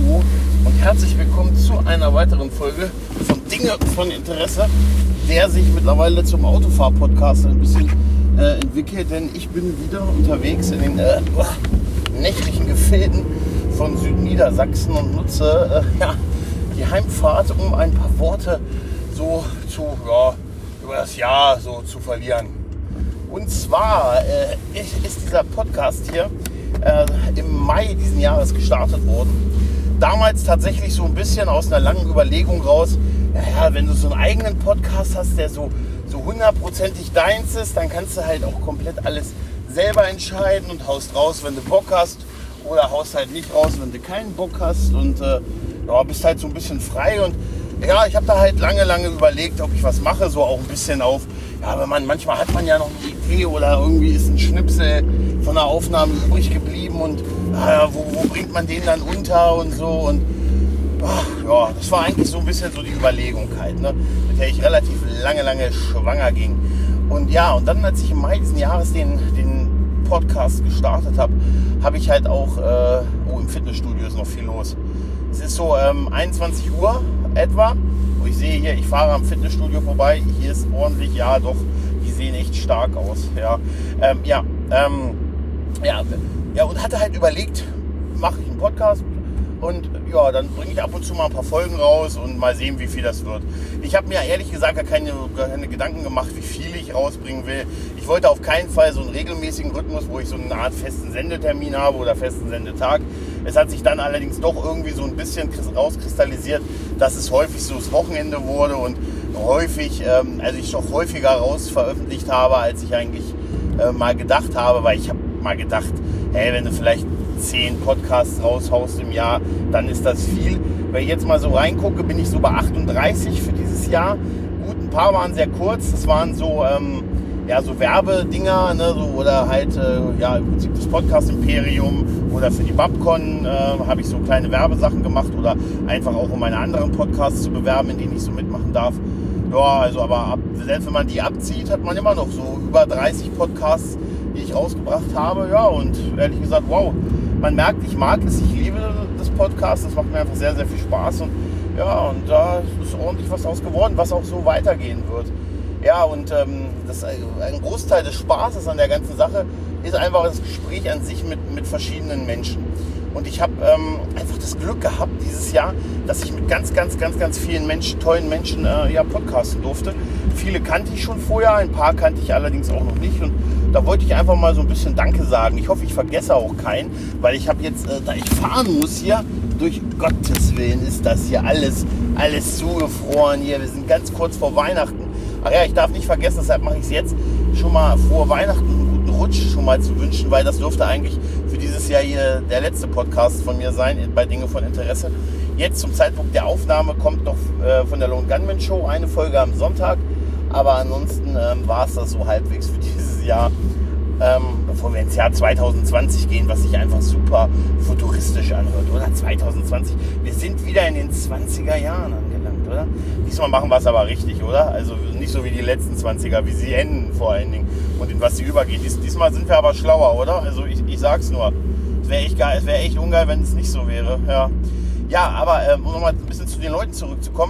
Hallo und herzlich willkommen zu einer weiteren Folge von Dinge von Interesse, der sich mittlerweile zum Autofahr-Podcast ein bisschen entwickelt, denn ich bin wieder unterwegs in den nächtlichen Gefilden von Südniedersachsen und nutze die Heimfahrt, um ein paar Worte so über das Jahr so zu verlieren. Und zwar ist dieser Podcast hier im Mai diesen Jahres gestartet worden. Damals tatsächlich so ein bisschen aus einer langen Überlegung raus, wenn du so einen eigenen Podcast hast, der so hundertprozentig deins ist, dann kannst du halt auch komplett alles selber entscheiden und haust raus, wenn du Bock hast, oder haust halt nicht raus, wenn du keinen Bock hast und bist halt so ein bisschen frei. Und ja, ich habe da halt lange überlegt, ob ich was mache, so auch ein bisschen auf, manchmal hat man ja noch eine Idee oder irgendwie ist ein Schnipsel von der Aufnahme übrig geblieben und wo bringt man den dann unter und so. Und das war eigentlich so ein bisschen so die Überlegung halt, ne, mit der ich relativ lange schwanger ging. Und dann, als ich im Mai diesen Jahres den Podcast gestartet habe ich halt auch, im Fitnessstudio ist noch viel los. Es ist so 21 Uhr etwa, wo ich sehe hier, ich fahre am Fitnessstudio vorbei, hier ist ordentlich, die sehen echt stark aus. Und hatte halt überlegt, mache ich einen Podcast und dann bringe ich ab und zu mal ein paar Folgen raus und mal sehen, wie viel das wird. Ich habe mir ehrlich gesagt gar keine Gedanken gemacht, wie viel ich rausbringen will. Ich wollte auf keinen Fall so einen regelmäßigen Rhythmus, wo ich so eine Art festen Sendetermin habe oder festen Sendetag. Es hat sich dann allerdings doch irgendwie so ein bisschen rauskristallisiert, dass es häufig so das Wochenende wurde und häufig, ich doch häufiger raus veröffentlicht habe, als ich eigentlich mal gedacht habe, weil ich habe mal gedacht, wenn du vielleicht 10 Podcasts raushaust im Jahr, dann ist das viel. Wenn ich jetzt mal so reingucke, bin ich so bei 38 für dieses Jahr. Gut, ein paar waren sehr kurz, das waren so Werbedinger, ne, oder halt im Prinzip das Podcast-Imperium oder für die Babcon habe ich so kleine Werbesachen gemacht oder einfach auch um meine anderen Podcasts zu bewerben, in denen ich so mitmachen darf. Aber selbst wenn man die abzieht, hat man immer noch so über 30 Podcasts, die ich rausgebracht habe. Ja, und ehrlich gesagt, wow, man merkt, ich mag es, ich liebe das Podcast, das macht mir einfach sehr, sehr viel Spaß und da ist ordentlich was draus geworden, was auch so weitergehen wird. Ja, und ein Großteil des Spaßes an der ganzen Sache ist einfach das Gespräch an sich mit verschiedenen Menschen. Und ich habe einfach das Glück gehabt dieses Jahr, dass ich mit ganz vielen tollen Menschen podcasten durfte. Viele kannte ich schon vorher, ein paar kannte ich allerdings auch noch nicht. Und da wollte ich einfach mal so ein bisschen Danke sagen. Ich hoffe, ich vergesse auch keinen, weil ich habe jetzt, da ich fahren muss hier, durch Gottes Willen ist das hier alles zugefroren hier. Wir sind ganz kurz vor Weihnachten. Ach ja, ich darf nicht vergessen, deshalb mache ich es jetzt schon mal vor Weihnachten einen guten Rutsch schon mal zu wünschen, weil das dürfte eigentlich für dieses Jahr hier der letzte Podcast von mir sein, bei Dinge von Interesse. Jetzt zum Zeitpunkt der Aufnahme kommt noch von der Lone Gunman Show eine Folge am Sonntag, aber ansonsten war es das so halbwegs für dieses Jahr. Bevor wir ins Jahr 2020 gehen, was sich einfach super futuristisch anhört, oder? 2020, wir sind wieder in den 20er Jahren angelangt, oder? Diesmal machen wir es aber richtig, oder? Also nicht so wie die letzten 20er, wie sie enden vor allen Dingen und in was sie übergeht. Diesmal sind wir aber schlauer, oder? Also ich sag's nur, es wäre echt geil, es wäre echt ungeil, wenn es nicht so wäre, aber um nochmal ein bisschen zu den Leuten zurückzukommen,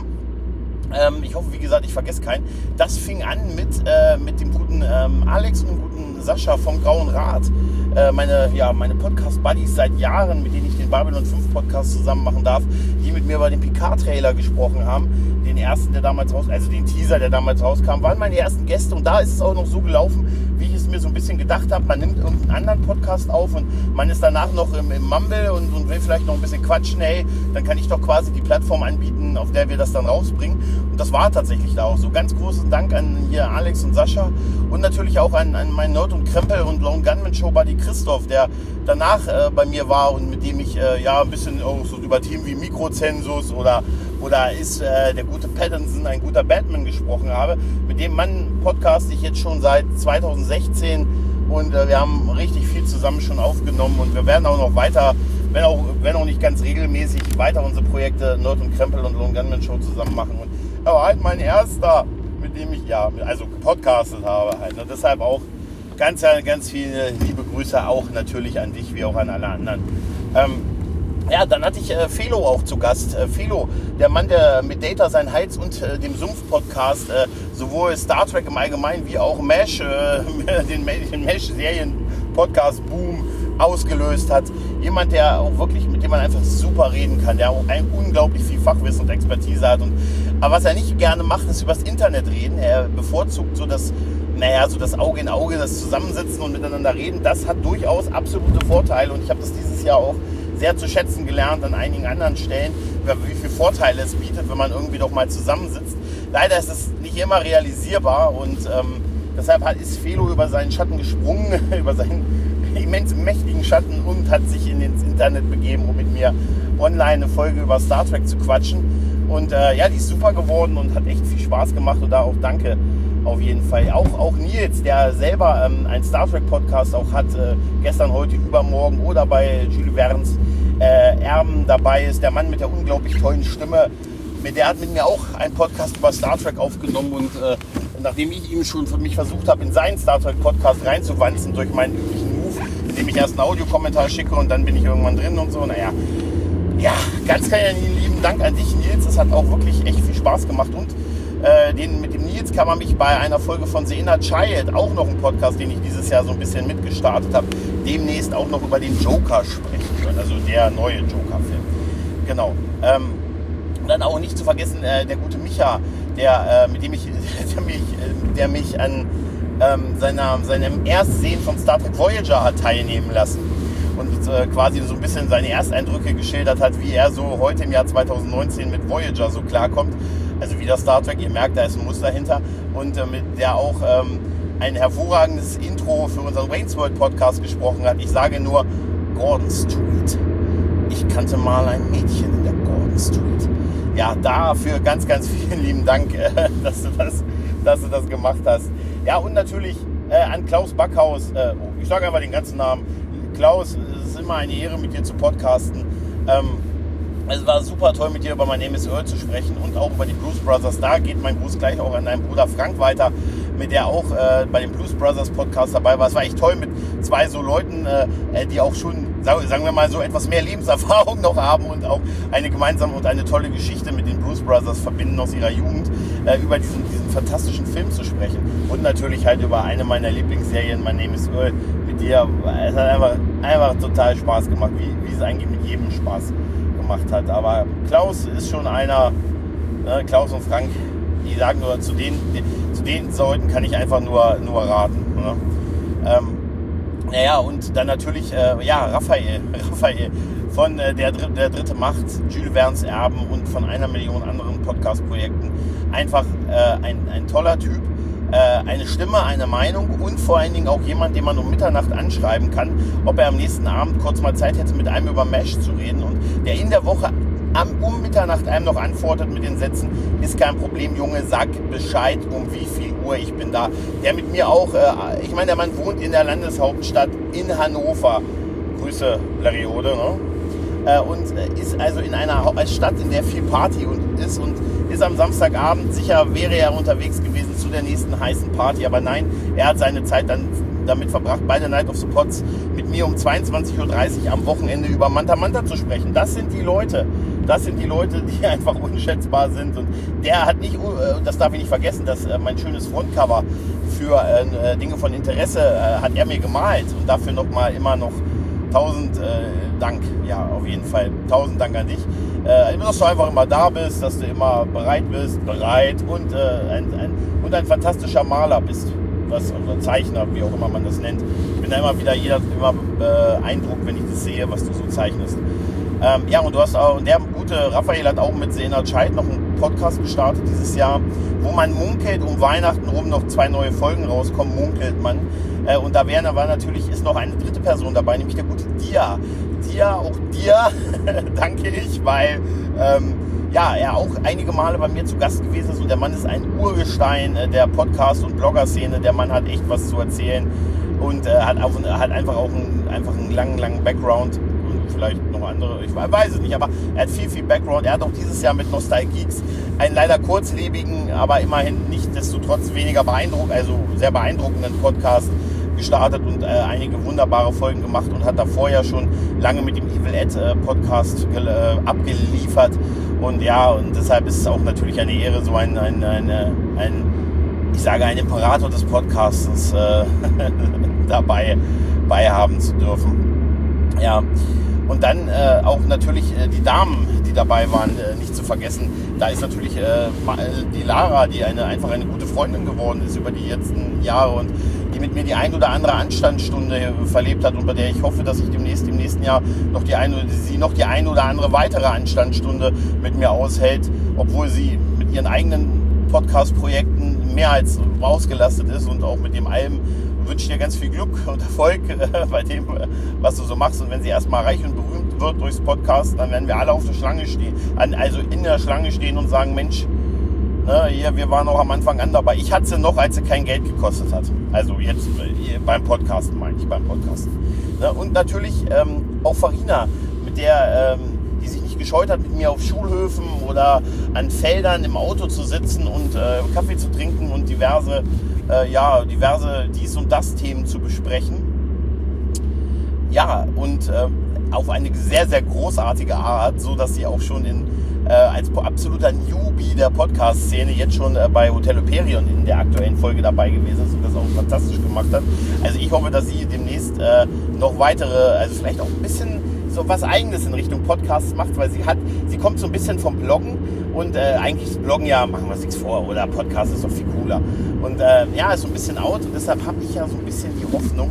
ich hoffe, wie gesagt, ich vergesse keinen. Das fing an mit dem guten Alex und dem guten Sascha vom Grauen Rad. Meine Podcast-Buddies seit Jahren, mit denen ich den Babylon 5 Podcast zusammen machen darf, die mit mir über den Picard-Trailer gesprochen haben. Den ersten, der damals den Teaser, der damals rauskam, waren meine ersten Gäste. Und da ist es auch noch so gelaufen, wie ich es mir so ein bisschen gedacht habe. Man nimmt irgendeinen anderen Podcast auf und man ist danach noch im Mumble und will vielleicht noch ein bisschen quatschen. Hey, dann kann ich doch quasi die Plattform anbieten, auf der wir das dann rausbringen. Und das war tatsächlich da auch so. Ganz großen Dank an hier Alex und Sascha und natürlich auch an meinen Nerd und Krempel und Lone Gunman Show Buddy Christoph, der danach bei mir war und mit dem ich ein bisschen auch so über Themen wie Mikrozensus oder ist der gute Pattinson ein guter Batman gesprochen habe. Mit dem Mann podcast ich jetzt schon seit 2016 und wir haben richtig viel zusammen schon aufgenommen und wir werden auch noch weiter, wenn auch nicht ganz regelmäßig, weiter unsere Projekte Nerd und Krempel und Lone Gunman Show zusammen machen. Aber halt mein erster, mit dem ich gepodcastet habe halt. Und deshalb auch ganz viele liebe Grüße auch natürlich an dich, wie auch an alle anderen. Ja, dann hatte ich Felo auch zu Gast. Felo, der Mann, der mit Data sein Heiz- und dem Sumpf-Podcast sowohl Star Trek im Allgemeinen wie auch MASH, den MASH-Serien-Podcast-Boom ausgelöst hat. Jemand, der auch wirklich, mit dem man einfach super reden kann, der auch unglaublich viel Fachwissen und Expertise hat. Aber was er nicht gerne macht, ist übers Internet reden. Er bevorzugt so das Auge in Auge, das Zusammensitzen und miteinander reden. Das hat durchaus absolute Vorteile und ich habe das dieses Jahr auch sehr zu schätzen gelernt an einigen anderen Stellen, wie viele Vorteile es bietet, wenn man irgendwie doch mal zusammensitzt. Leider ist es nicht immer realisierbar und deshalb ist Felo über seinen Schatten gesprungen, über seinen immens mächtigen Schatten und hat sich ins Internet begeben, um mit mir online eine Folge über Star Trek zu quatschen. Und die ist super geworden und hat echt viel Spaß gemacht und da auch danke auf jeden Fall. Auch Nils, der selber einen Star Trek Podcast auch hat, gestern, heute, übermorgen oder bei Jules Verne's Erben dabei ist, der Mann mit der unglaublich tollen Stimme, der hat mit mir auch einen Podcast über Star Trek aufgenommen und nachdem ich ihm schon für mich versucht habe, in seinen Star Trek Podcast reinzuwanzen durch meinen üblichen Move, indem ich erst einen Audiokommentar schicke und dann bin ich irgendwann drin und so, ganz lieben Dank an dich, Nils, es hat auch wirklich echt viel Spaß gemacht und mit dem Nils kann man mich bei einer Folge von The Inner Child, auch noch ein Podcast, den ich dieses Jahr so ein bisschen mitgestartet habe, demnächst auch noch über den Joker sprechen können, also der neue Joker-Film. Genau. Und dann auch nicht zu vergessen, der gute Micha, der mich an seinem Erstsehen von Star Trek Voyager hat teilnehmen lassen und quasi so ein bisschen seine Ersteindrücke geschildert hat, wie er so heute im Jahr 2019 mit Voyager so klarkommt. Also wie das Star Trek, ihr merkt, da ist ein Muster hinter. Und mit der auch ein hervorragendes Intro für unseren Wayne's World Podcast gesprochen hat. Ich sage nur Gordon Street. Ich kannte mal ein Mädchen in der Gordon Street. Ja, dafür ganz, ganz vielen lieben Dank, dass du das gemacht hast. Ja, und natürlich an Klaus Backhaus. Ich sage einfach den ganzen Namen. Klaus, es ist immer eine Ehre, mit dir zu podcasten. Es war super toll, mit dir über My Name is Earl zu sprechen und auch über die Blues Brothers. Da geht mein Gruß gleich auch an deinen Bruder Frank weiter, mit der auch bei dem Blues Brothers Podcast dabei war. Es war echt toll mit zwei so Leuten, die auch schon, sagen wir mal, so etwas mehr Lebenserfahrung noch haben und auch eine gemeinsame und eine tolle Geschichte mit den Blues Brothers verbinden aus ihrer Jugend, über diesen fantastischen Film zu sprechen. Und natürlich halt über eine meiner Lieblingsserien, My Name is Earl, mit dir. Es hat einfach total Spaß gemacht, wie es eigentlich mit jedem Spaß gemacht hat. Aber Klaus ist schon einer, Klaus und Frank, die sagen nur, zu den Leuten kann ich einfach nur raten. Ne? Und dann natürlich Raphael von der dritte Macht, Jules Verne's Erben und von 1 Million anderen Podcast-Projekten. Einfach ein toller Typ, eine Stimme, eine Meinung und vor allen Dingen auch jemand, den man um Mitternacht anschreiben kann, ob er am nächsten Abend kurz mal Zeit hätte, mit einem über MASH zu reden und der in der Woche um Mitternacht einem noch antwortet mit den Sätzen, ist kein Problem, Junge, sag Bescheid, um wie viel Uhr ich bin da. Der mit mir auch, ich meine, der Mann wohnt in der Landeshauptstadt in Hannover. Grüße, Lariode, ne? Und ist also in einer Stadt, in der viel Party ist und ist am Samstagabend, sicher wäre er unterwegs gewesen zu der nächsten heißen Party, aber nein, er hat seine Zeit dann damit verbracht, bei der Night of the Pots mit mir um 22.30 Uhr am Wochenende über Manta Manta zu sprechen. Das sind die Leute, die einfach unschätzbar sind. Und der hat nicht, das darf ich nicht vergessen, dass mein schönes Frontcover für Dinge von Interesse hat er mir gemalt. Und dafür immer noch 1000 Dank. Ja, auf jeden Fall 1000 Dank an dich. Dass du einfach immer da bist, dass du immer bereit und ein fantastischer Maler bist. Oder Zeichner, wie auch immer man das nennt. Ich bin da immer beeindruckt, wenn ich das sehe, was du so zeichnest. Und der gute Raphael hat auch mit The Inner Child noch einen Podcast gestartet dieses Jahr, wo man munkelt, um Weihnachten rum noch 2 neue Folgen rauskommen, munkelt man. Und da ist noch eine dritte Person dabei, nämlich der gute Dia. Auch dir danke ich, weil er auch einige Male bei mir zu Gast gewesen ist und der Mann ist ein Urgestein der Podcast- und Blogger-Szene. Der Mann hat echt was zu erzählen und hat einfach auch einen langen Background und vielleicht noch andere, ich weiß es nicht, aber er hat viel Background. Er hat auch dieses Jahr mit Nostalgeeks einen leider kurzlebigen, aber immerhin nichtsdestotrotz sehr beeindruckenden Podcast gestartet und einige wunderbare Folgen gemacht und hat da vorher schon lange mit dem Evil Ed Podcast abgeliefert. Und ja, und deshalb ist es auch natürlich eine Ehre, so ein Imperator des Podcasts dabei haben zu dürfen. Ja, und dann auch natürlich die Damen, die dabei waren, nicht zu vergessen. Da ist natürlich die Lara, die einfach eine gute Freundin geworden ist über die letzten Jahre und die mit mir die ein oder andere Anstandsstunde verlebt hat und bei der ich hoffe, dass ich im nächsten Jahr noch die ein oder andere weitere Anstandsstunde mit mir aushält, obwohl sie mit ihren eigenen Podcast-Projekten mehr als ausgelastet ist. Und auch mit dem allem wünsche ich dir ganz viel Glück und Erfolg bei dem, was du so machst. Und wenn sie erstmal reich und berühmt wird durchs Podcast, dann werden wir alle auf der Schlange stehen, also in der Schlange stehen und sagen, Mensch, hier, wir waren auch am Anfang an dabei. Ich hatte sie noch, als sie kein Geld gekostet hat. Also jetzt beim Podcasten, meine ich, beim Podcasten. Und natürlich auch Farina, mit der, die sich nicht gescheut hat, mit mir auf Schulhöfen oder an Feldern im Auto zu sitzen und Kaffee zu trinken und diverse dies und das Themen zu besprechen. Ja, und auf eine sehr, sehr großartige Art, so dass sie auch schon als absoluter Newbie der Podcast-Szene jetzt schon bei Hotel Hyperion in der aktuellen Folge dabei gewesen ist und das auch fantastisch gemacht hat. Also ich hoffe, dass sie demnächst noch weitere, also vielleicht auch ein bisschen so was Eigenes in Richtung Podcasts macht, weil sie kommt so ein bisschen vom Bloggen und eigentlich ist Bloggen ja, machen wir uns nichts vor, oder Podcast ist doch viel cooler. Und ist so ein bisschen out und deshalb habe ich ja so ein bisschen die Hoffnung,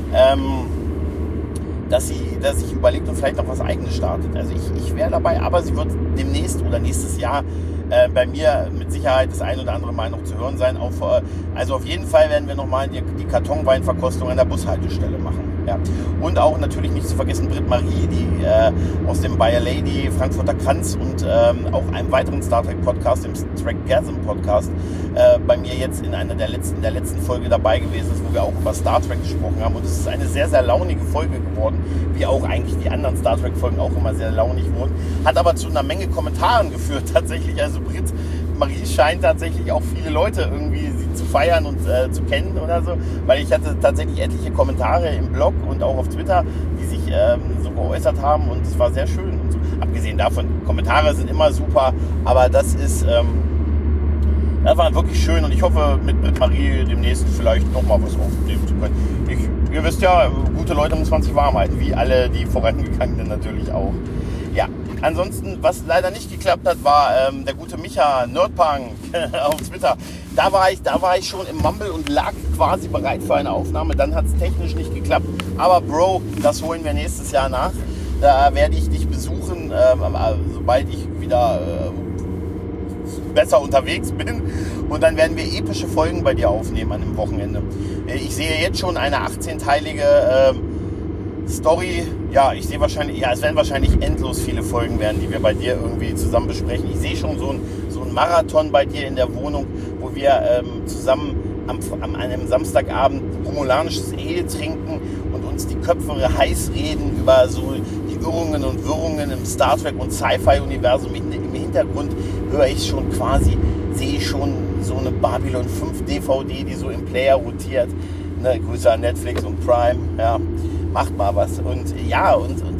dass sich überlegt und vielleicht noch was Eigenes startet. Also ich wäre dabei, aber sie wird demnächst oder nächstes Jahr bei mir mit Sicherheit das ein oder andere Mal noch zu hören sein. Also auf jeden Fall werden wir nochmal die Kartonweinverkostung an der Bushaltestelle machen. Ja. Und auch natürlich nicht zu vergessen Britt-Marie, die aus dem Bayer Lady, Frankfurter Kranz und auch einem weiteren Star Trek Podcast, dem Trekgasm Podcast, bei mir jetzt in der letzten Folge dabei gewesen ist, wo wir auch über Star Trek gesprochen haben. Und es ist eine sehr, sehr launige Folge geworden, wie auch eigentlich die anderen Star Trek Folgen auch immer sehr launig wurden. Hat aber zu einer Menge Kommentaren geführt tatsächlich. Also Britt-Marie scheint tatsächlich auch viele Leute irgendwie sie zu feiern und zu kennen oder so, weil ich hatte tatsächlich etliche Kommentare im Blog und auch auf Twitter, die sich so geäußert haben und es war sehr schön. Und so. Abgesehen davon, Kommentare sind immer super, aber das war wirklich schön und ich hoffe, mit Britt-Marie demnächst vielleicht nochmal was aufnehmen zu können. Ihr wisst ja, gute Leute muss man sich warm halten, wie alle die Vorangegangenen natürlich auch. Ja, ansonsten, was leider nicht geklappt hat, war der gute Micha, Nerdpunk auf Twitter. Da war ich schon im Mumble und lag quasi bereit für eine Aufnahme. Dann hat es technisch nicht geklappt. Aber Bro, das holen wir nächstes Jahr nach. Da werde ich dich besuchen, sobald ich wieder besser unterwegs bin. Und dann werden wir epische Folgen bei dir aufnehmen an dem Wochenende. Ich sehe jetzt schon eine 18-teilige Story. Ja, es werden wahrscheinlich endlos viele Folgen werden, die wir bei dir irgendwie zusammen besprechen. Ich sehe schon so einen Marathon bei dir in der Wohnung, wo wir zusammen an einem Samstagabend romulanisches Ale trinken und uns die Köpfe heiß reden über so die Irrungen und Wirrungen im Star Trek und Sci-Fi-Universum. Im Hintergrund sehe ich schon so eine Babylon 5 DVD, die so im Player rotiert. Ne, Grüße an Netflix und Prime. Ja, macht mal was. Und ja,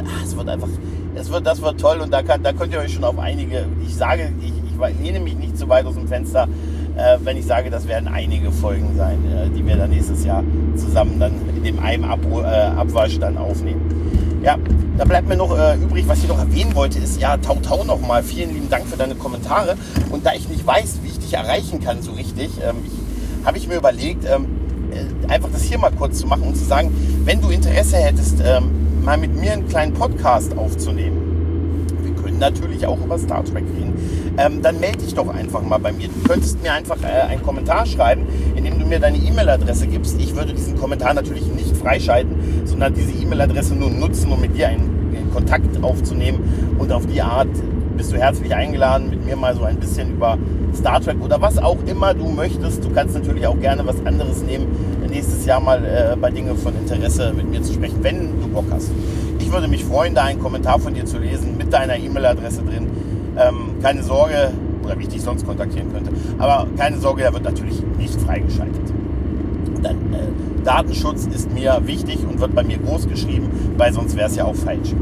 das wird toll und da könnt ihr euch schon auf einige, ich lehne mich nicht zu weit aus dem Fenster, wenn ich sage, das werden einige Folgen sein, die wir dann nächstes Jahr zusammen dann in dem einen Abwasch dann aufnehmen. Ja, da bleibt mir noch übrig, was ich noch erwähnen wollte, ist, ja, Tau nochmal, vielen lieben Dank für deine Kommentare. Und da ich nicht weiß, wie ich dich erreichen kann so richtig, habe ich mir überlegt, einfach das hier mal kurz zu machen und zu sagen, wenn du Interesse hättest, mal mit mir einen kleinen Podcast aufzunehmen. Wir können natürlich auch über Star Trek reden. Dann melde dich doch einfach mal bei mir. Du könntest mir einfach einen Kommentar schreiben, indem du mir deine E-Mail-Adresse gibst. Ich würde diesen Kommentar natürlich nicht freischalten, sondern diese E-Mail-Adresse nur nutzen, um mit dir einen Kontakt aufzunehmen. Und auf die Art bist du herzlich eingeladen, mit mir mal so ein bisschen über Star Trek oder was auch immer du möchtest. Du kannst natürlich auch gerne was anderes nehmen, nächstes Jahr mal bei Dingen von Interesse mit mir zu sprechen, wenn du Bock hast. Ich würde mich freuen, da einen Kommentar von dir zu lesen mit deiner E-Mail-Adresse drin. Keine Sorge, oder wie ich dich sonst kontaktieren könnte, aber keine Sorge, der wird natürlich nicht freigeschaltet. Dann Datenschutz ist mir wichtig und wird bei mir groß geschrieben, weil sonst wäre es ja auch falsch.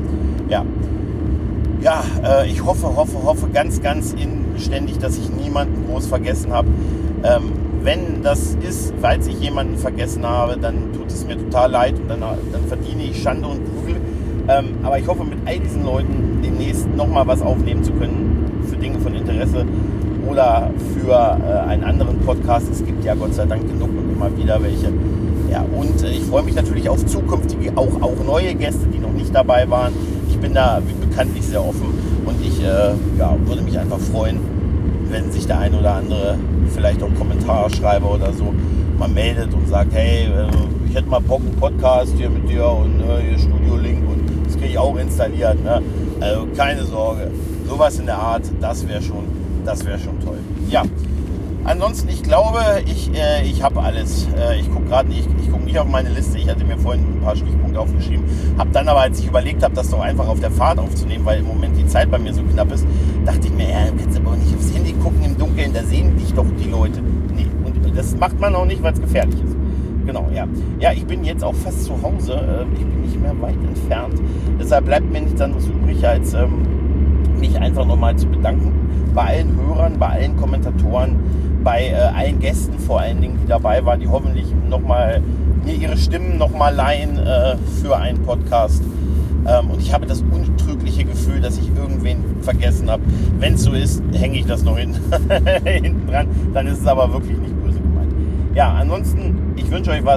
Ja, ich hoffe ganz, ganz inständig, dass ich niemanden groß vergessen habe. Wenn das ist, falls ich jemanden vergessen habe, dann tut es mir total leid und dann verdiene ich Schande und Prügel. Aber ich hoffe, mit all diesen Leuten demnächst nochmal was aufnehmen zu können für Dinge von Interesse oder für einen anderen Podcast. Es gibt ja Gott sei Dank genug und immer wieder welche. Ja, und ich freue mich natürlich auf zukünftige, auch neue Gäste, die noch nicht dabei waren. Ich bin da wie bekanntlich sehr offen und ich würde mich einfach freuen, wenn sich der ein oder andere vielleicht auch Kommentarschreiber oder so mal meldet und sagt, hey, ich hätte mal Bock, einen Podcast hier mit dir und hier Studio-Link und das kriege ich auch installiert. Ne? Also keine Sorge, sowas in der Art, das wäre schon toll. Ja, ansonsten, ich glaube, ich habe alles. Ich gucke gerade nicht, ich gucke nicht auf meine Liste. Ich hatte mir vorhin ein paar Stichpunkte aufgeschrieben. Habe dann aber, als ich überlegt habe, das doch einfach auf der Fahrt aufzunehmen, weil im Moment die Zeit bei mir so knapp ist, dachte ich mir, du kannst aber auch nicht aufs Handy gucken im Dunkeln, da sehen dich doch die Leute. Nee, und das macht man auch nicht, weil es gefährlich ist. Genau, ja. Ja, ich bin jetzt auch fast zu Hause. Ich bin nicht mehr weit entfernt. Deshalb bleibt mir nichts anderes übrig, als mich einfach nochmal zu bedanken. Bei allen Hörern, bei allen Kommentatoren, bei allen Gästen vor allen Dingen, die dabei waren, die hoffentlich nochmal mir ihre Stimmen nochmal leihen für einen Podcast. Und ich habe das untrügliche Gefühl, dass ich irgendwen vergessen habe. Wenn es so ist, hänge ich das noch hinten dran. Dann ist es aber wirklich nicht böse gemeint. Ja, ansonsten, ich wünsche euch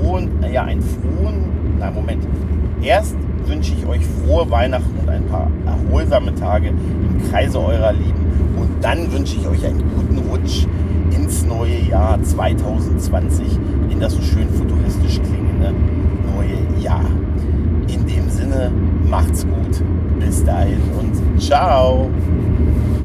Erst wünsche ich euch frohe Weihnachten und ein paar erholsame Tage im Kreise eurer Lieben. Und dann wünsche ich euch einen guten Rutsch ins neue Jahr 2020, in das so schön futuristisch klingende neue Jahr. In dem Sinne, macht's gut. Bis dahin und ciao.